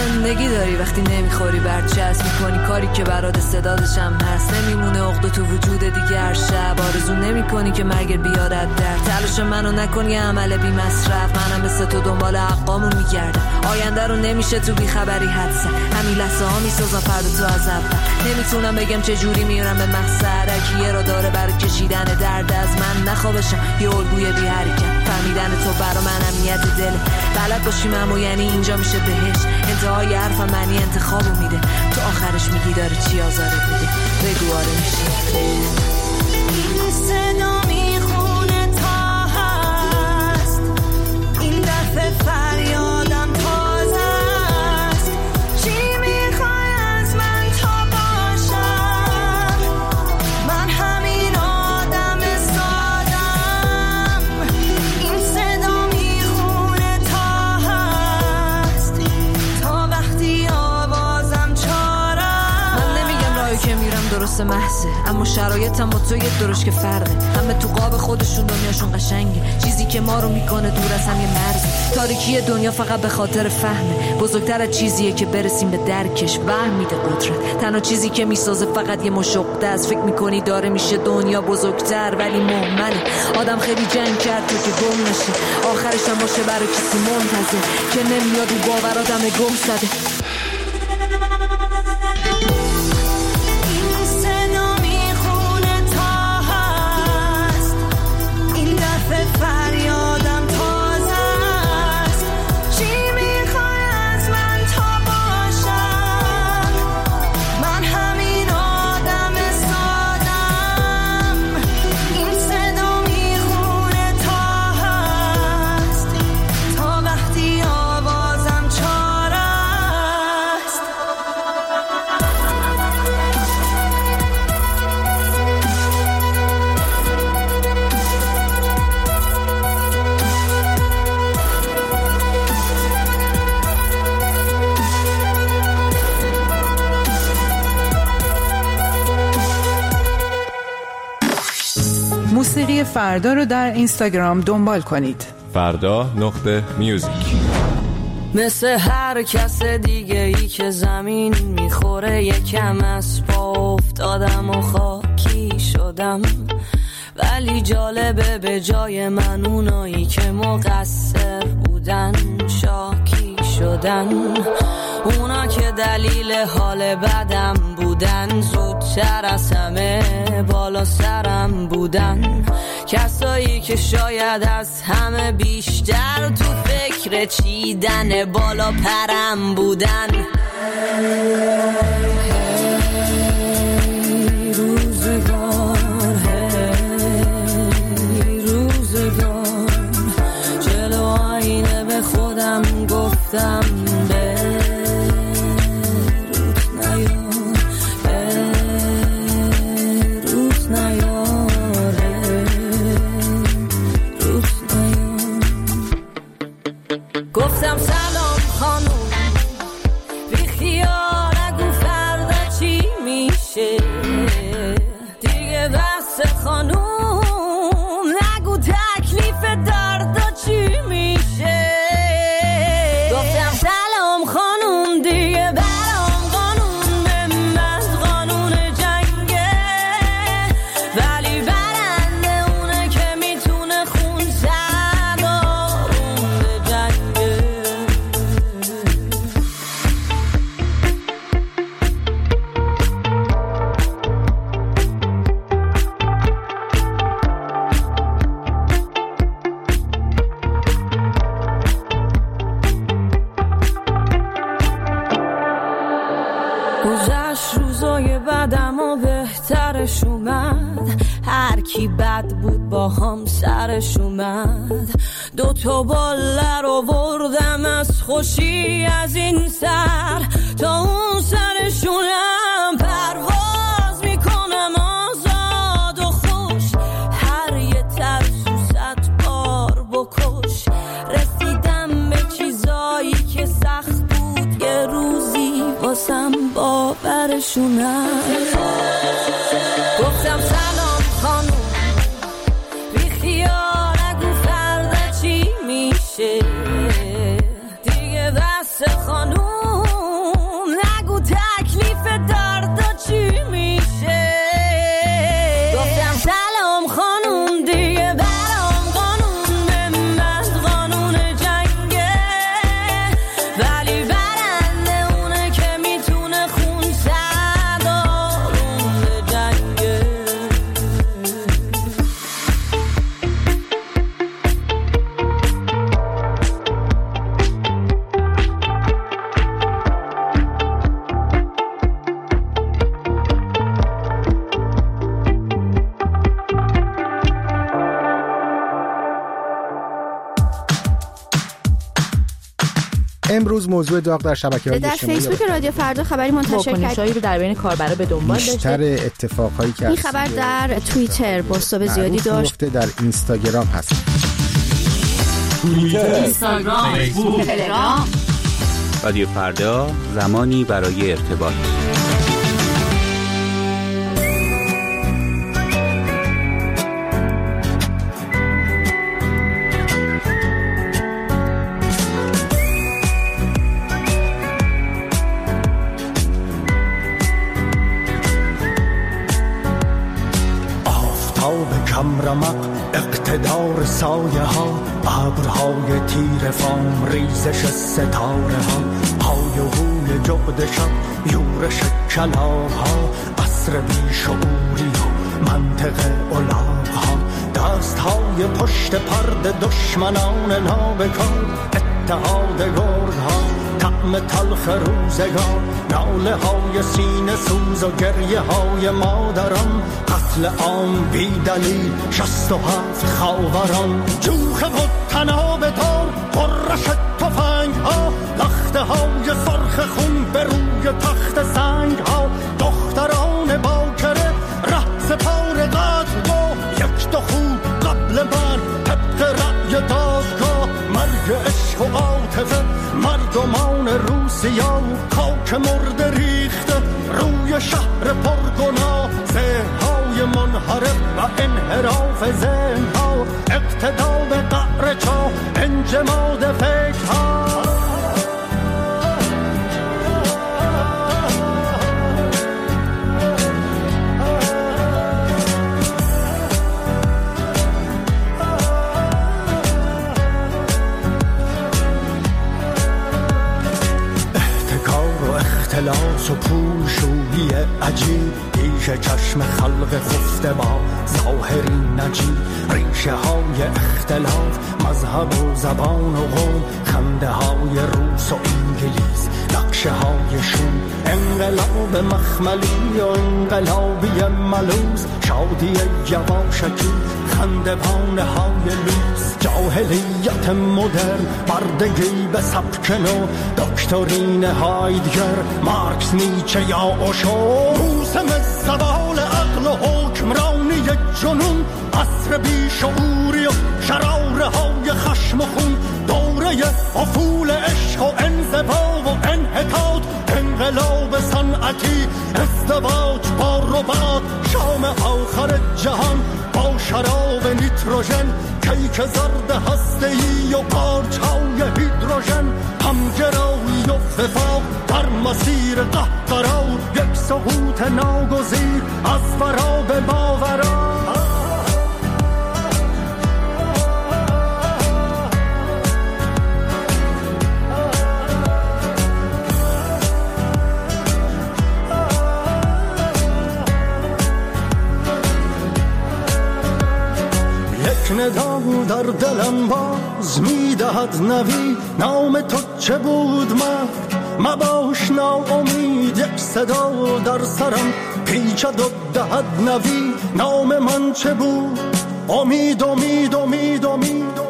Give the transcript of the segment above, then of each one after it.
زندگی داری وقتی نمیخوری برچسب میکنی کاری که برات صدادشم هست، نمیمونه عقده تو وجود دیگه هر شب، آرزو نمیکنی که مرگ بیارد در تلاش منو نکنی عمل بی مصرف، منم مثل تو دنبال حقامو میگردم، آینده رو نمیشه تو بیخبری حدسم، همین لحظه ها میسازم فردا تو از اول، نمیتونم بگم چه جوری میرم به مقصد، کیه را داره برای کشیدن درد از من نخوابشم یه الگوی بی حرکت، فهمیدن تو برا من امنیت دله، بلد باشیم اما یعنی اینجا میشه بهش، انتهای حرفم معنی انتخابو میده، تو آخرش میگی داره چی آزارت میده، بگو آره میشه این صدا میخونه تا هست، این دفعه فریادم تازه است، چی میخوای از من تا باشم، من همین آدم سادم، این صدا میخونه تا هست، تا وقتی آوازم چارم، من نمیگم راهی که میرم درست محضه، اما شرایطم با تو یه درش که فرقه، همه تو قاب خودشون دنیاشون قشنگه، چیزی که ما رو میکنه دور از هم یه مرزه، تاریکی دنیا فقط به خاطر فهمه، بزرگتر از چیزیه که برسیم به درکش، وهم میده قدرت، تنها چیزی که میسازه فقط یه مشقه است، فکر میکنی داره میشه دنیا بزرگتر ولی مهمله، آدم خیلی جنگ کرد تو که گم نشه، آخرش هم باشه برای کسی منتظر که نمیاد و باوراتم گم زده. فریادم تازه است، چی میخوای از من تا باشم، من همین آدم سادم، این صدا میخونه تا هست، تا وقتی آوازم چاره است. موسیقی فردا رو در اینستاگرام دنبال کنید. فردا.music. مثل هر کس دیگه ای که زمین میخوره یکم از پا افتادم و خاکی شدم، ولی جالبه به جای من اونایی که مقصر بودن شاکی شدن، اونا که دلیل حال بدم بودن زودتر از همه بالا سرم بودن، کسایی که شاید از همه بیشتر تو فکر چیدن بالا پرم بودن. روزگار جلو آینه به خودم گفتم گفتم سلام خانوم، بی خیال نگو فردا چی میشه، دیگه بس خانوم نگو تکلیف دردا چی میشه، گفتم سلام خانوم دیگه برام قانون من قانون جنگه، ولی برنده اونه که میتونه خون زد آروم به جنگه. گذشت روزای بعدم و بهترش اومد، هر کی بد بود با هم سرش اومد، 2 باله رو بردم از خوشی از این سر تا اون سرشونم، پرواز میکنم آزاد و خوش، هر یه ترسو 100 بار بکش، رسیدم به چیزایی که سخت بود یه روزی واسم باورشونم، گفتم سلام خانوم، بی خیال نگو فردا چی میشه، دیگه بس خانوم امروز موضوع داغ در شبکه‌های اجتماعی در فیسبوک رادیو فردا خبری منتشر واکنشایی رو در بین کاربرا به دنبال داشته. بیشتر اتفاقایی که این خبر در توییتر بازتاب زیادی داشت. در اینستاگرام هست. توییتر، اینستاگرام، فیسبوک، تلگرام. رادیو فردا، زمانی برای ارتباط. رمق اقتدار سایه ها، ابرهای تیر فام، ریزش ستاره ها، های و هوی جغد شب، یورش کلاغ ها، عصر بیشعوری و منطق الاغ ها، دست های پشت پرد دشمنان نابکار، اتحاد گرگ ها، طعم تلخ روزگار، ناله های سینه سوز و گریه های مادران، قتل عام بی دلیل 67 خاوران، جوخه و تناب دار، قرش تفنگ ها، لخته های سرخ خون به روی تخت سنگ ها، دختران باکره ره سپار قتل گاه، یک دو خوب قبل من طبق رأی دادگاه، مرگ عشق و عاطفه، مردمان روسیا، خاک مرد ریخته روی شهر پرگناه، ذهن‌های منحرف و انحراف ذهن‌ها، اقتدا به قعر چاه، انجماد فکرها. اختلاس و پول شویی عجیب، پیش چشم خلق خفته با ظاهری نجیب، ریشه های اختلاف، مذهب و زبان و قوم، خنده های روس و انگلیس، نقشه های شوم، انقلاب مخملی و انقلابی ملوز، شادی یواشکی، خندوانه های لوس، جاهلیت مدرن، بردگی به سبک نو، دکترین هایدگر، مارکس، نیچه یا اوشو، موسم زوال عقل و حکمرانی جنون، عصر بیشعوری و شراره های خشم و خون، دوره افول عشق و انزوا و انحطاط، انقلاب صنعتی، ازدواج با رباط، شام آخر جهان با شراب نیتروژن، کیک زرد هسته‌ای و پارچه‌های هیدروژن، همگرایی و وفاق در مسیر قهقرا، یک سقوط ناگزیر از ورا به ماورا. ندا در دلم باز میدهد نوی، نام تو چه بود مرد مباش ناامید، یک صدا در سرم پیچد و دهد نوی، نام من چه بود؟ امید امید امید امید.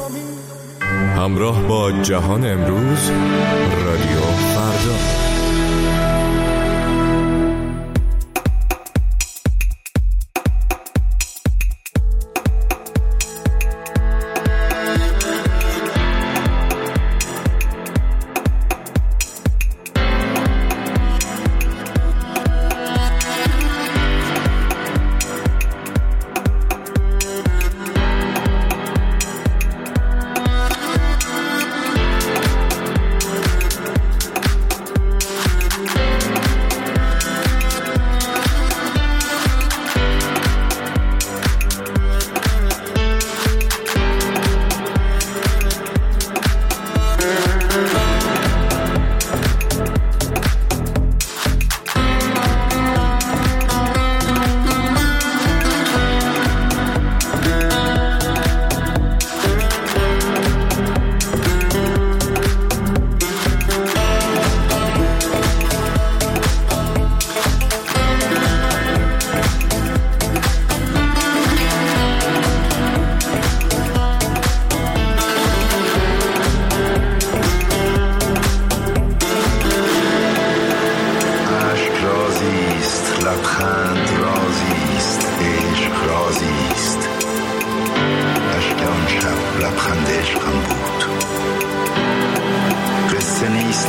همراه با جهان امروز، رادیو فردا.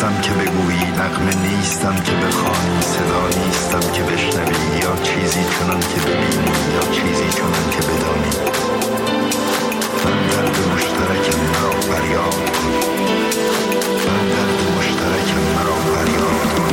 نیستم که بگویی، نغمه نیستم که بخوانی، صدا نیستم که بشنوی، یا چیزی چنان که ببینی یا چیزی چنان که بدانی. من درد مشترکم مرا فریاد کن، من درد مشترکم مرا فریاد کن.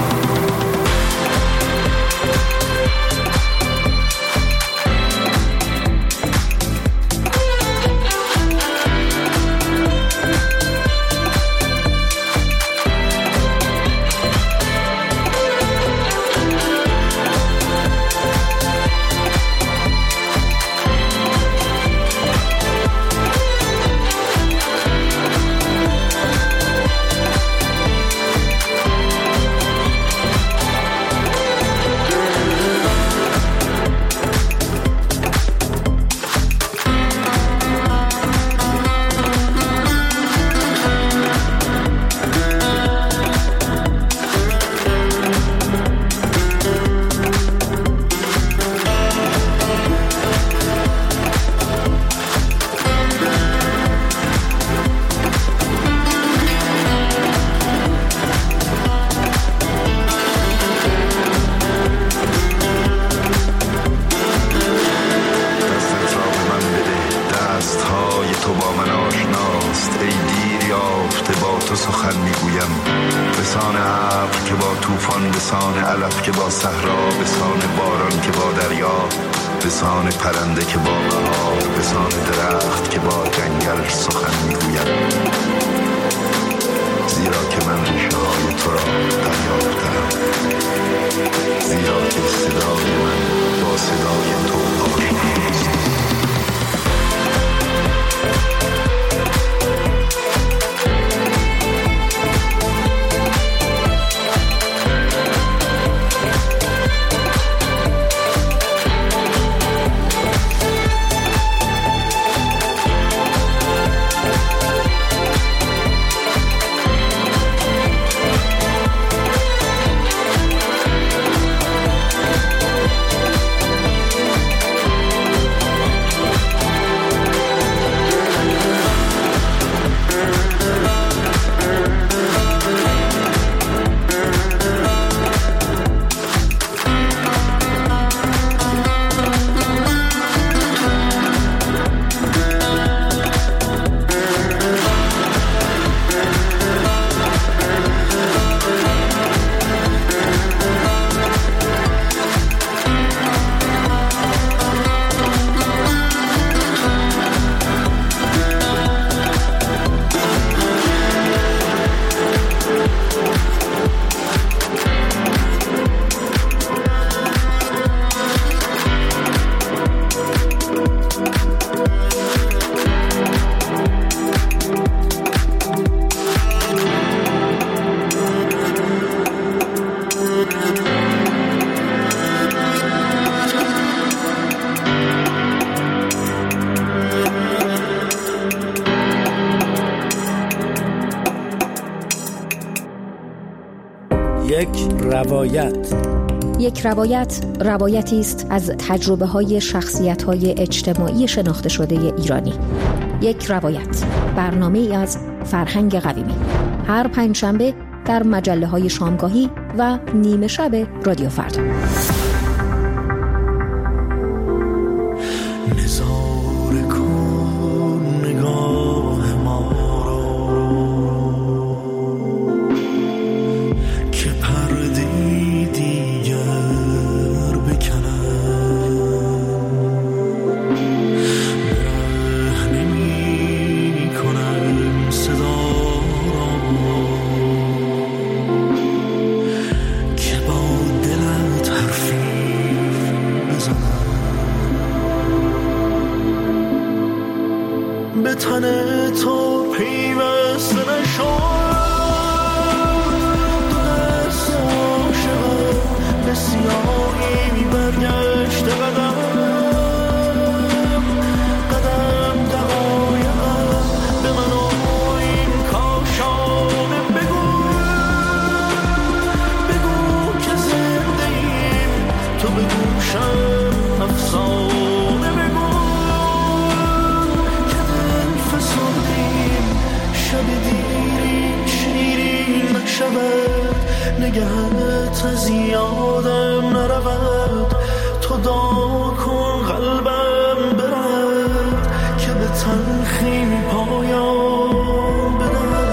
یک روایت روایتی است از تجربه‌های شخصیت‌های اجتماعی شناخته شده ایرانی. یک روایت، برنامه‌ای از فرهنگ قویمی. هر پنجشنبه در مجله‌های شامگاهی و نیمه شب رادیو فردا. که با دلت حرفی نگهت از یادم نرود، تو دعا کن قلبم برد که به تلخی پایان بدهد.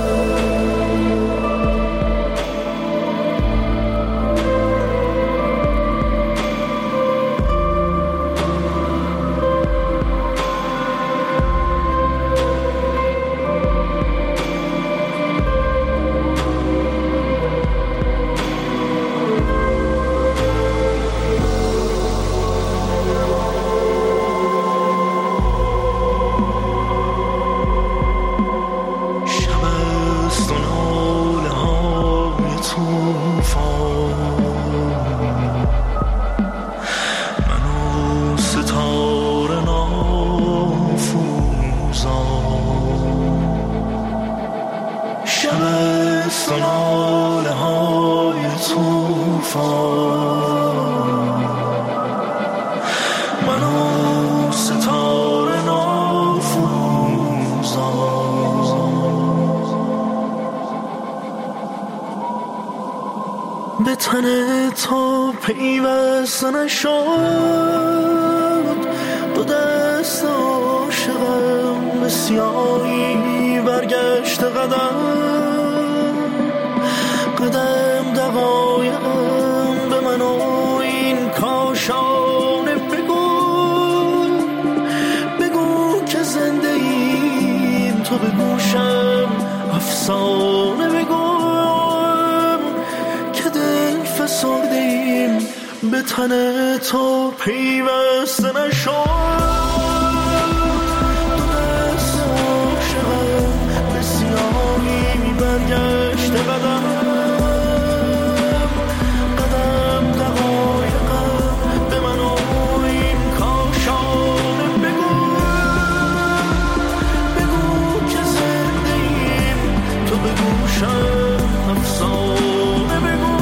به تن تو پیوست نشد، دو دست عاشقم به سیاهی برگشت قدم دقایقم به من و این کاشانه بگو که زنده ایم، تو به گوشم افسانه بگو فسردیم، به تن تو پیوسته نشد، دو دست عاشقم به سیاهی برگشت قدم دقایقم به من و این کاشانه بگو که زنده ایم، تو به گوشم افسانه بگو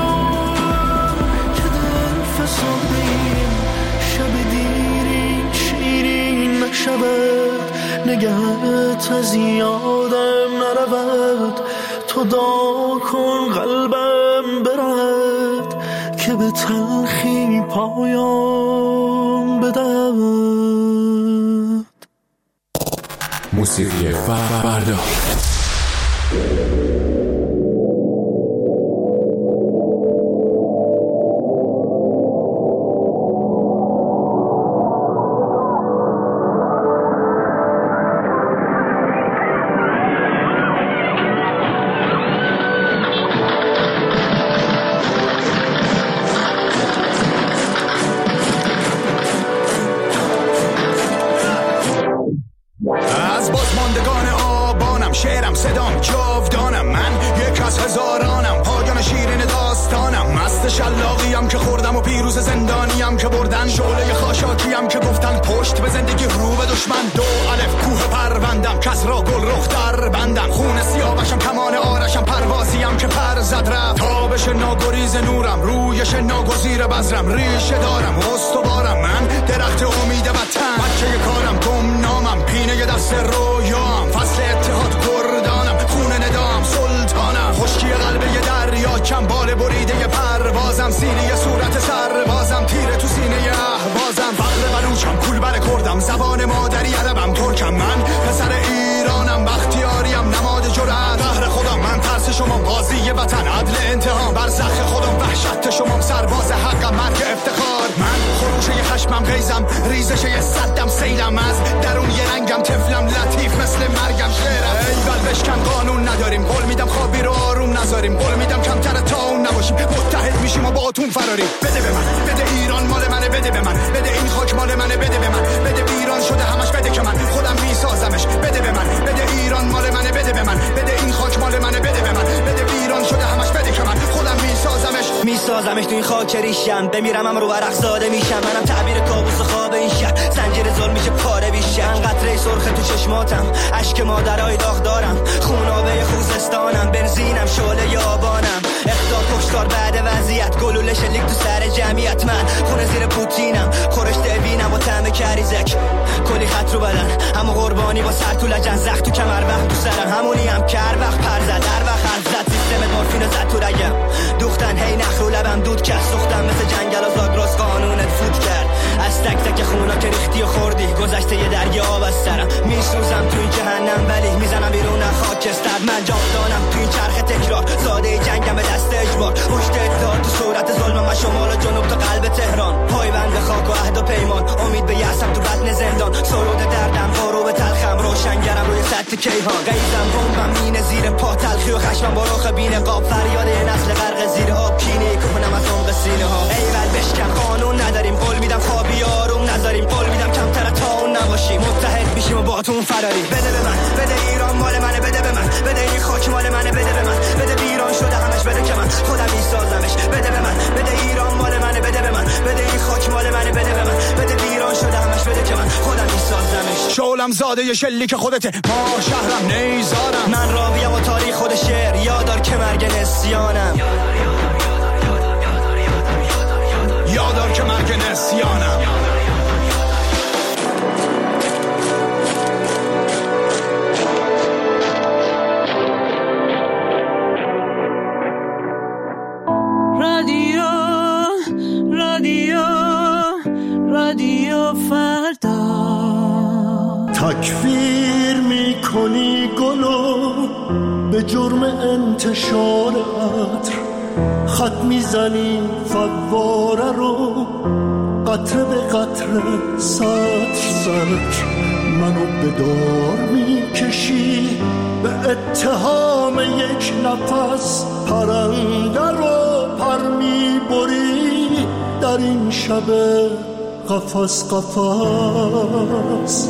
شب دیرین شیرین نشود، نگهت از یادم نرود، تو دعا کن قلبم برد که به تلخی پایان بدهد. موسیقی فردا. شلاقیم که خوردم و پیروز زندانیم که بردن، شعله خاشاکیم که گفتن پشت به زندگی رو به دشمن، دو الف کوه پروندم کس را گل رخ در بندم، خون سیاوشم کمان آرشم پروازیم که پر زد رفت، تابش ناگریز نورم رویش ناگزیر بذرم، ریشه دارم استوارم من درخت امید وطن، بچه کارم گمنامم پینه دست رویام، فصل اتحاد گردانم خون ندام سلطانم، خشکی قلب یه دریا کم بال بریده پروازم، سینه صورت سربازم تیره تو سینه اهوازم، فقر بلوچم کول بر کردم زبان مادری عربم ترکم، من پسر ایرانم بختیاریم نماد جرأت، قهر خودم من ترس شما قاضی وطن عدل انتقام، برزخ خودم وحشت شما سرباز حقم مرگ افتخار، من خروشه خشمم غیزم ریزش یه صدم سیلم، از درون یه رنگم طفلم لطیف مثل مرگم شعرم، ایول بشکن قانون نداریم قول میدم خوابی رو آروم نذاریم، قول میدم کمتر تا اون نباشیم متحد میشیم و با اتون فراریم، بده به من بده ایران مال منه، بده به من بده این خاک مال منه، بده به من بده ایران شده همش، بده که من خودم میسازمش، بده به من بده ایران مال منه، بده به من بده این خاک مال منه، بده به من بده ایران شده همش، بده که من خودم میسازمش تو این خاک ریشم، بمیرم هم رو ورق زاده میشم، منم تعبیر کابوس خواب این شهر، زنجیر ظلم میشه پاره بیشم، قطره سرخ تو چشماتم اشک مادرای داغ دارم، خونابه خوزستانم بنزینم شعله یابانم، اخطار کشتار بعد وضعیت گلوله شلیک تو سر جمعیت، من خونه زیر پوتینم خورش دبینم و طعم کریزک، کلی خط رو بدن اما قربانی با سر تو لجن، زخم تو کمر وقت تو سرم همونی هم کر وقت پر زد در وقت زد سیستم مورفین زد تو رگم، دیگه آب از سرم میسوزم تو این جهنم ولی میزنم بیرون خاکستر من جاودانم تو این چرخ تکرار ساده جنگم به دست اجبار پشت اتحاد تو صورت ظلم من شمال و جنوب تا قلب تهران پایبند خاک و عهد و پیمان امید به یأسم تو بطن زندان سرود دردم غروب تلخم روشنگرم روی سطح کیهان غیظم بمبم مینه زیر پا تلخی و خشمم با رخ بی نقاب فریاد نسل غرق زیر آب کینه کنم از عمق سینه ها ایول بشکن قانون نداریم قول میدم خوابی آروم نذاریم قول میدم کمتر تا اون نباشیم متحد میشیم و با تو فراری بده به من بده ایران مال منه بده به من بده این خاک مال منه بده به من بده بیران شده همش بده که من خودم میسازمش بده به من بده ایران مال منه بده به من بده این خاک مال منه بده به من بده بیران شده همش بده که من خودم میسازمش شولم زاده ی شلیک خودته ما شهرم نیزارم من راویم و تاریخ خود شعر یادار که مرگ نسیانم یادار که مرگ نسیانم رادیو فردا تکفیر میکنی گلو به جرم انتشار عطر خط میزنی فواره رو قطره به قطره سطر سطر منو به دار میکشی به اتهام یک نفس پرنده رو پر میبری در این شب قفس قفس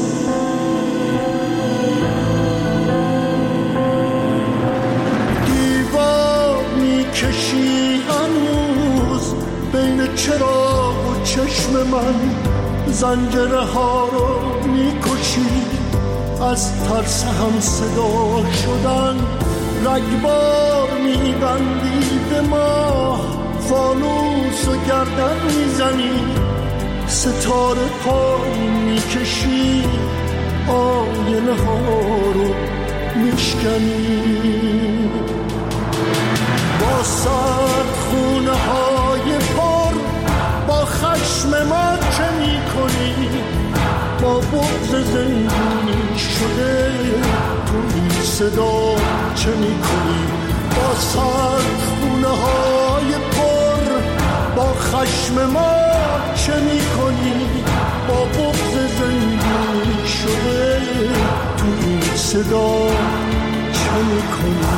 دیوار میکشی هنوز بین چراغ و چشم من زنجره ها رو میکشی از ترس هم صدا شدن رگبار میبندی به ما فانوس و گردن میزنی ستاره پای میکشی آینه ها رو میشکنی با سرد خونه های پر با خشم ما چه میکنی با بغض زندونی شده تو این صدا چه میکنی با سرد خونه های پر با خشم ما چه میکنی با بغض زندونی شده تو این صدا چه میکنی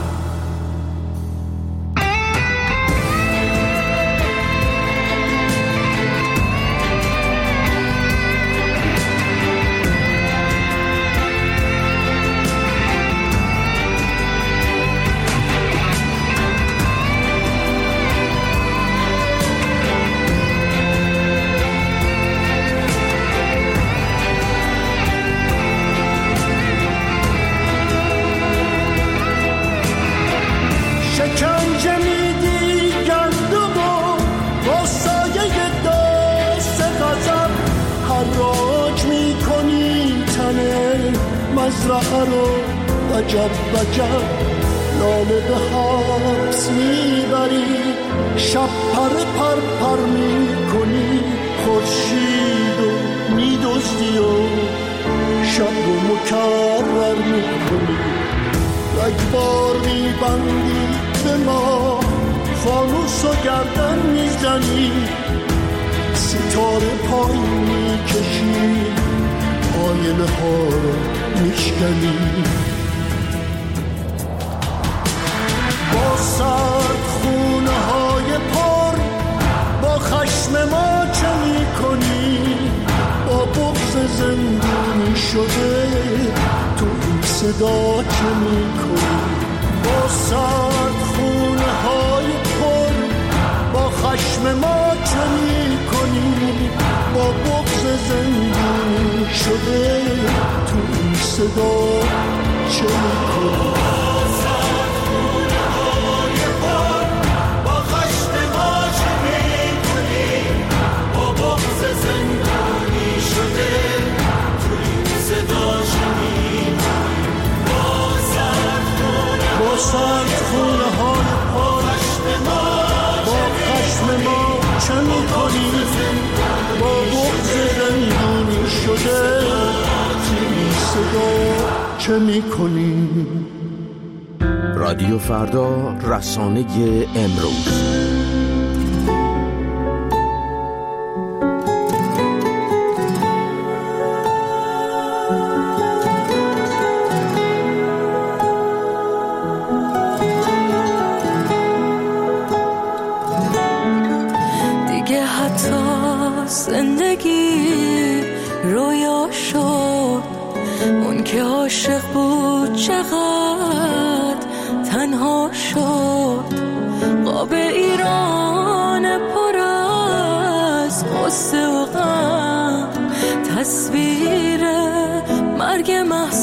مزرعه رو وجب وجب لاله به حبس میبری شب پر پر میکنی خورشید رو میدزدی و شب رو مکرر میکنی رگبار میبندی به ما فانوس و گردن میزنی ستاره پای میکشی آینه ها رو میشکنی با سرد خونه های پر با خشم ما چه میکنی با بغض زندونی شده تو این صدا چه میکنی با سرد خونه های پر با خشم ما چه میکنی با بغض زندونی شده تو این صدا چه میکنی با سرد خونه های پر با خشم ما چه میکنی با بغض زندونی شده چه میکنی؟ رادیو فردا، رسانه امروز. دیگه حتی زندگی رویا شد، اون که عاشق بود چقدر تنها شد. قاب ایران پر از قصه و غم، تصویر مرگ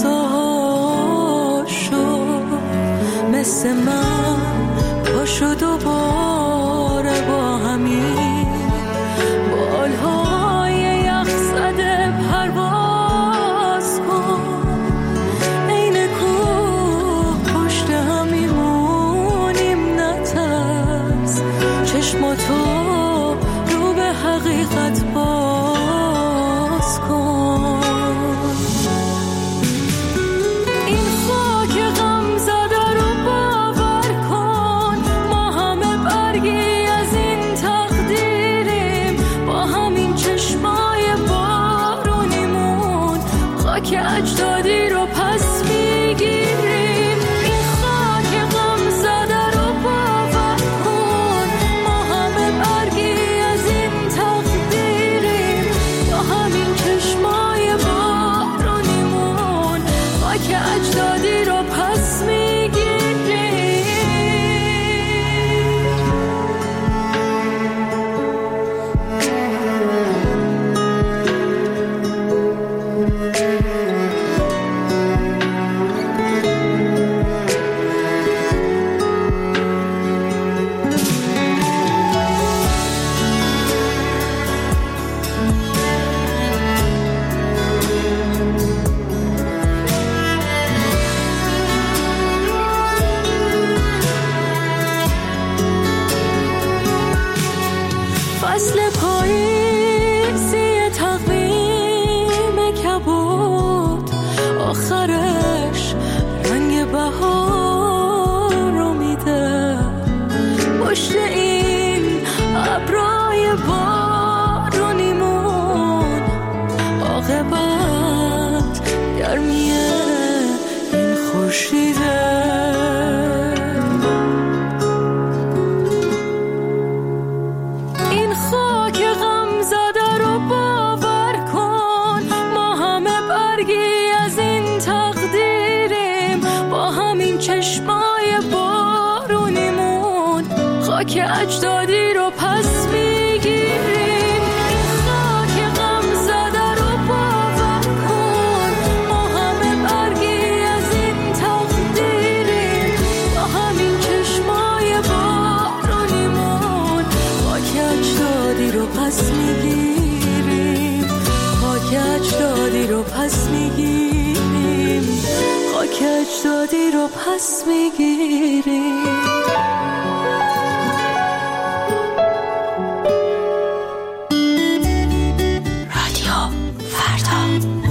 مهسا شد. مثل من پاشو دوباره با همین بالهای یخ زده پرواز کن. این کوه پشت هم میمونیم نترس، چشماتو رو به حقیقت باز کن. این خاک غم زده رو باور کن، ما همه برگی از این تقدیریم. با همین چشمای بارونیمون خاک اجدادی رو پس میگیریم. این خاک غم زده رو باور کن، ما همه برگی از این تقدیریم. با همین چشمای بارونیمون خاک اجدادی رو پس میگیریم. فصل پاییزی تقویم کبود، آخرش رنگ بهار رو میده. پشت این ابرای بارونیمون عاقبت گرمی این خورشیده. این خاک غم زده رو باور کن، ما همه برگی از این تقدیریم. با همین چشمای بارونیمون خاک اجدادی رو پس میگیریم. این خاک غم زده رو باور کن، ما همه برگی از این تقدیریم. با همین چشمای بارونیمون خاک اجدادی رو پس میگیریم. خاک اجدادی رو پس میگیریم. خاک اجدادی رو پس میگیریم. رادیو فردا.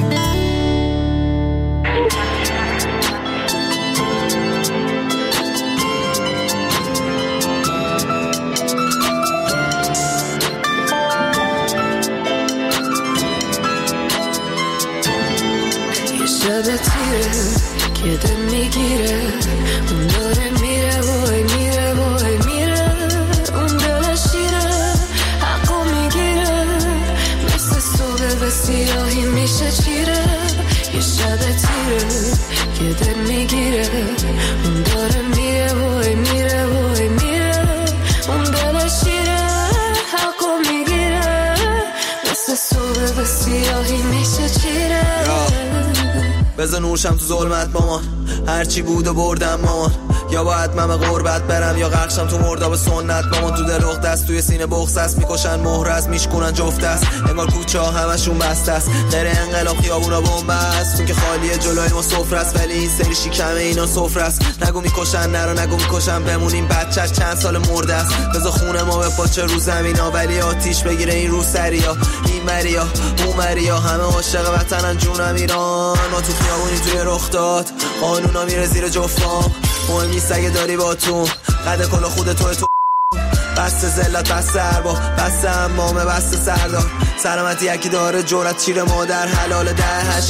شب تیره که دل میگیره، اون داره میره وای میره وای میره. اون دلش شیره حقو میگیره، مثل صبح به سیاهی میشه چیره. یه شب تیره که دل میگیره، اون داره میره وای میره وای میره. اون دلش شیره حقو میگیره، مثل صبح به سیاهی میشه چیره. بزن نوشم تو ظلمت مامان، هرچی بود و بردم مامان. یا باید من به غربت برم یا غرقشم تو مرداب سنت. مامان تو دلوخت است، توی سینه بغض است، میکشن مهر است، میشکنن جفت است، انگار کوچه ها همشون بسته است. غیر انقلاب خیابونا بمب است، اون که خالیه جلوی ما سفره است، ولی این سری شکم اینا سفره است. نگو میکشن نرو نگو میکشن بمونیم، بچه‌ش چند سال مرده است. بذار خونه ما به پاچه رو زمینا، ولی آتیش بگیره این رو سریا. این مریا اون مریا همه عاشق وطنن جونم ایران. ما تو خیابونی توی رخ داد، قانونا میره زیر جفام. مهم نیست اگه داری با تو قد کل خود تو بست زلت بست اربا بست امامه بست سردار. سلامتی یکی داره جورت چیره مادر حلال 10-80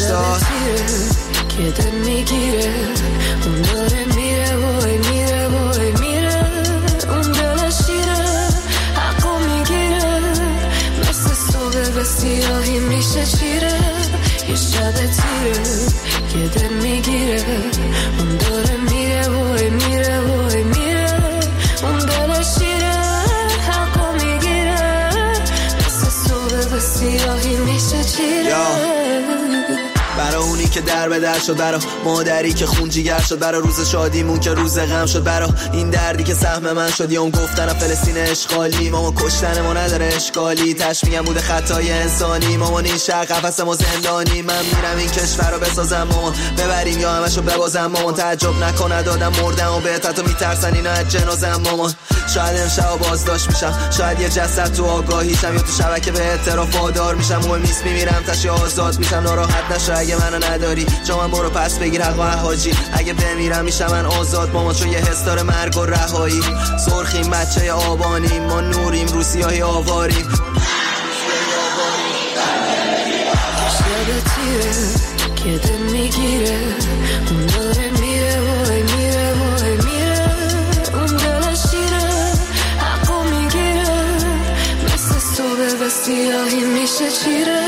که دل میگیره اون داره میره وای میره وای میره اون دل شیره حقو میگیره مثل صبح به سیاهی میشه چیره یه شب تیره که دل میگیره اون داره میره وای میره وای میره اون دل شیره حقو میگیره مثل صبح به سیاهی میشه چیره. برا اونی که در به در شد، برا مادری که خون جیگر شد، برا روز شادیمون که روز غم شد، برا این دردی که سهم من شد. یا اون گفتن فلسطین اشغالی، ماما کشتن ما نداره اشکالی، تش میگم بوده خطای انسانی. مامان این شهر قفس ما زندانی، من میرم این کشور رو بسازم مامان، ببریم یا همشو ببازم مامان. تعجب نکنه دادم مردم و بهت حتی میترسن اینا از جنازم مامان. شاید امشب بازداشت میشم، شاید یه جسد تو آگاهیشم، یا تو شبکه به اعتراف وادار میشم. مهم نیست میمیرم تشی آزاد میشم، ناراحت نشو اگه منو نداری جا من برو پس بگیر حق و حاجی. اگه بمیرم میشم من آزاد مامان، چون یه حس داره مرگ و رهایی. سرخیم بچه آبانیم، ما نوریم رو سیاهی آواریم. شب تیره که دل میگیره اون داره میره وای میره وای میره اون دل شیره حقو میگیره مثل صبح به سیاهی میشه چیره.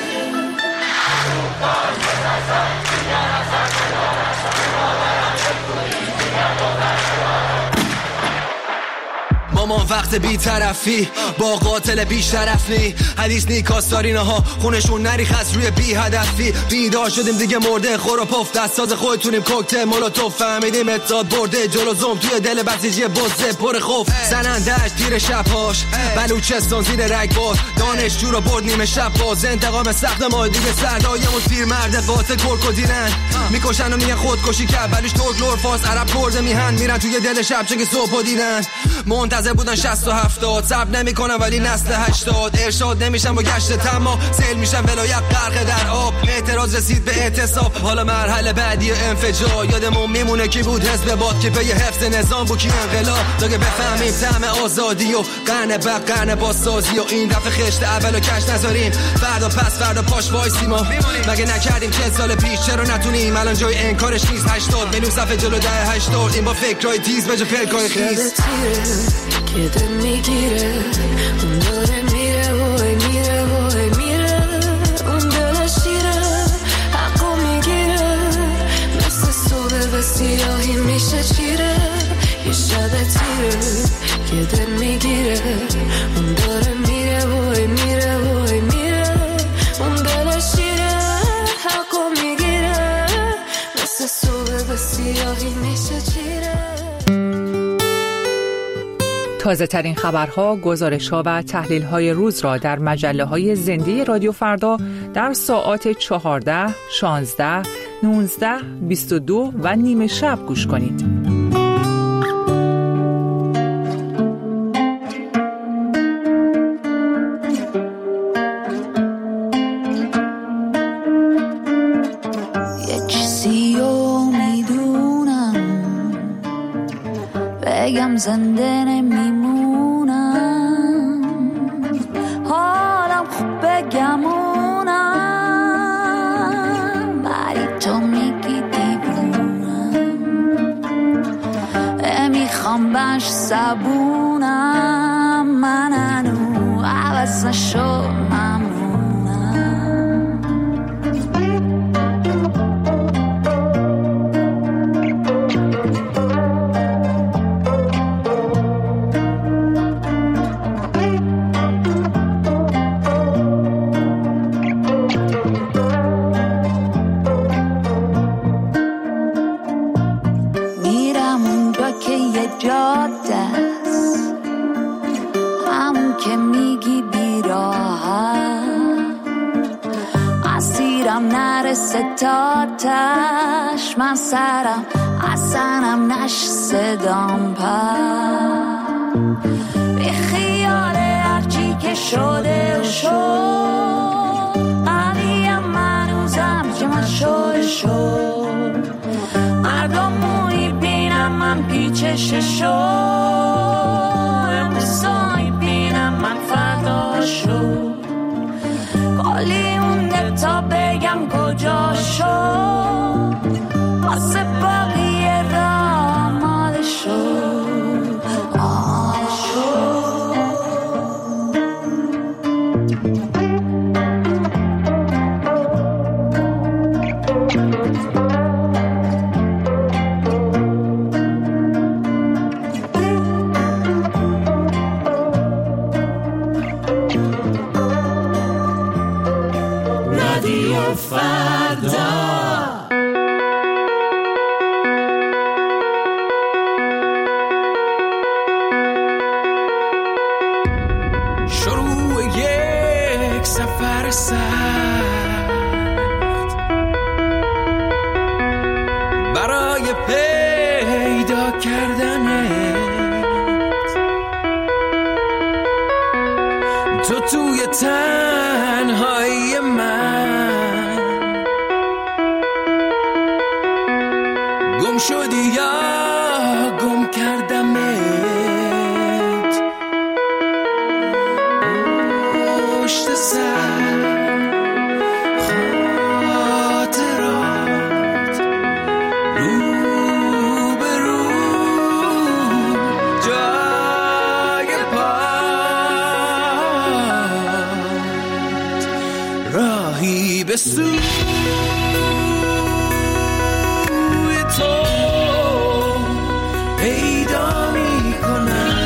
مامان وقت بی طرفی با قاتل بی شرفی، حدیث نیکاستارینه ها خونشون نریخ از روی بی هدفی. بیدار شدیم دیگه مرده خور و پف، دست ساز خودتونیم کوکتل مولوتوف. فهمیدیم اتحاد برده جلو زوم توی دل بسیجی بزه پر خوف. زنندهش تیر شبهاش بلوچستان زیر رگبار، دانشجو رو برد نیمه شب باز. انتقام سخت ما دیگه سردایمون پیر مرد قاتل کرکودینن، میکشن و میگن خودکشی کرد بلوش ترک لور فاس عرب کرده میهن، میرن توی دل شب چه که صبح دیدن. منتظر بودن 60 و 70 صبر نمیکنن ولی نسل 80 ارشاد نمیشن با گشت تما، سیل میشن ولایت غرق در آب. اعتراض رسید به اعتصاب، حالا مرحله بعدی انفجار. یادمون میمونه کی بود حزب باد که پی حفظ نظام بود، کی انقلاب تا که بفهمیم طعم آزادی و قرن بعد قرن بازسازی. و این دفعه خشت اولو کش نذاریم، فردا پس فردا پاش وایسیم. ما مگه نکردیم 40 سال پیش، چرا نتونیم الان جای انکارش نیست. 80 میلیون صفحه جلو 10-80 این با فکرای تیز به جا پلکای خیز. که دل میگیره اون داره میره وای میره وای میره اون دل شیره حقو میگیره مثل صبح به سیاهی میشه چیره یه شب تیره که دل میگیره اون داره میره وای میره وای میره اون دل شیره حقو میگیره مثل صبح به سیاهی میشه چیره. تازه ترین خبرها، گزارش‌ها و تحلیل‌های روز را در مجله‌های زنده رادیو فردا در ساعات 14، 16، 19، 22 و نیمه شب گوش کنید. یه چیزی رو میدونم بگم زنده نمیمونم، حالم خوب بگمونم ولی تو میگی دیوونم، میخوام باش زبونم، من هنو عوض نشو که میگی بیراحت اسیرم نرسه تا تش من سرم اصنم نش صدام پر به خیال هرچی که شده و شد قویم منوزم که من شد مردم موی بینم من پیچش شد امروزایی بینم من فردا شد کالی مونده تا بگم کجا شد واسه باقیه راه آماده شد آماده شد رادیو فردا سفر سخت برای پیدا کردنت تو توی تنهایی من گم شدی یا گم کردمت پشت سر خاطرات رو به رو جای پات راهی به سوی تو پیدا می کنم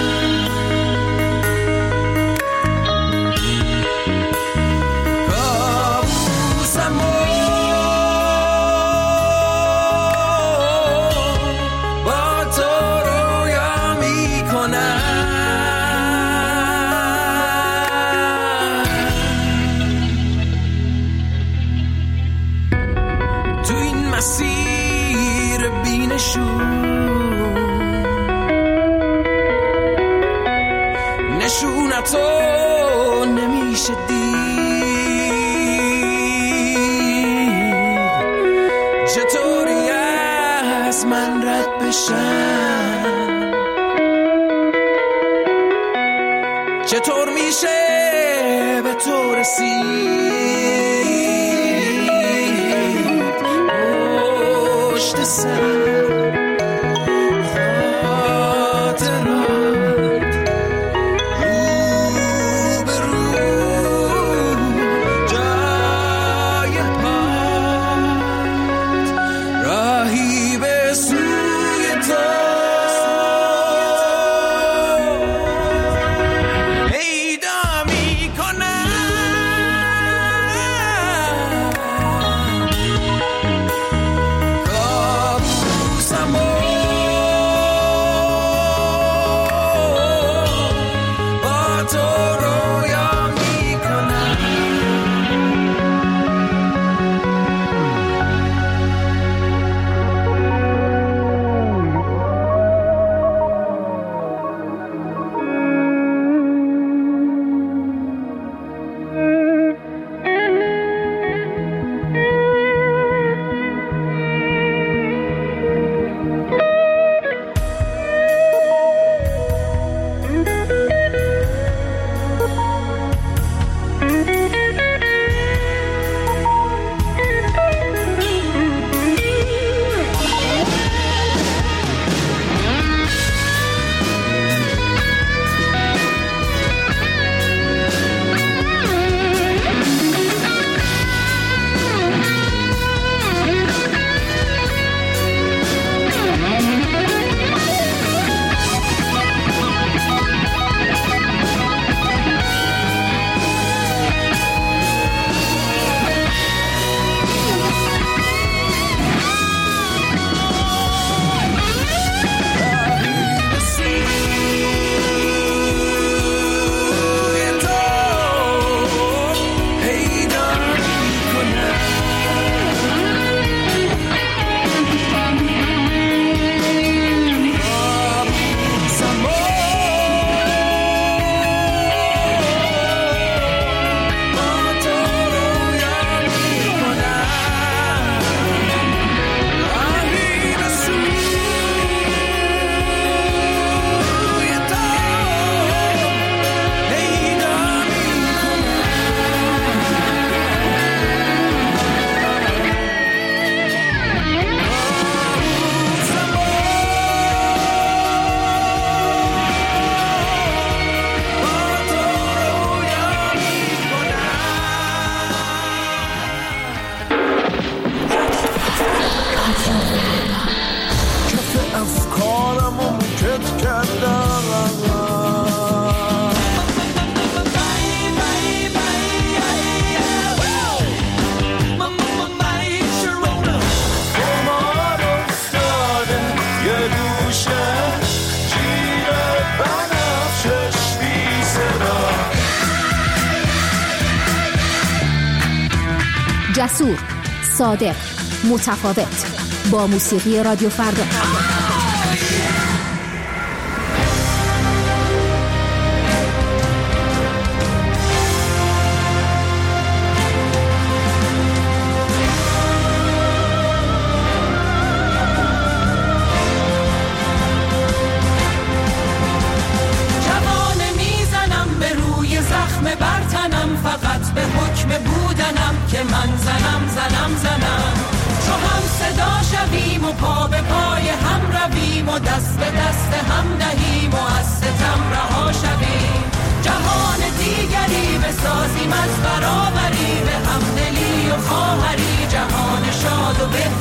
مسیر بینشون نشونتو نمیشه دید چطوری از من رد بشن چطور میشه به تو رسید پشت سر خاطرات رو به رو جای پات راهی به سوی تو پیدا می کنم جسور، صادق، متفاوت، با موسیقی رادیو فردا. فقط به حکم بودنم که من زنم چو هم صدا شویم و پا به پای هم رویم و دست به دست هم نهیم و از ستم رها شویم، جهان دیگری بسازیم از برابری، به همدلی و خواهری، جهان شاد و به